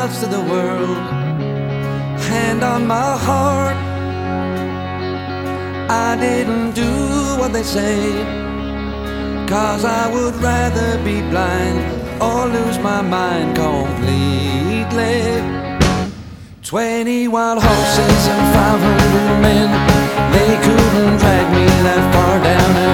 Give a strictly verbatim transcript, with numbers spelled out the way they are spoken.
miles to the world. Hand on my heart, I didn't do what they say, 'cause I would rather be blind or lose my mind completely. Twenty wild horses and five hundred men, they couldn't drag me that far down.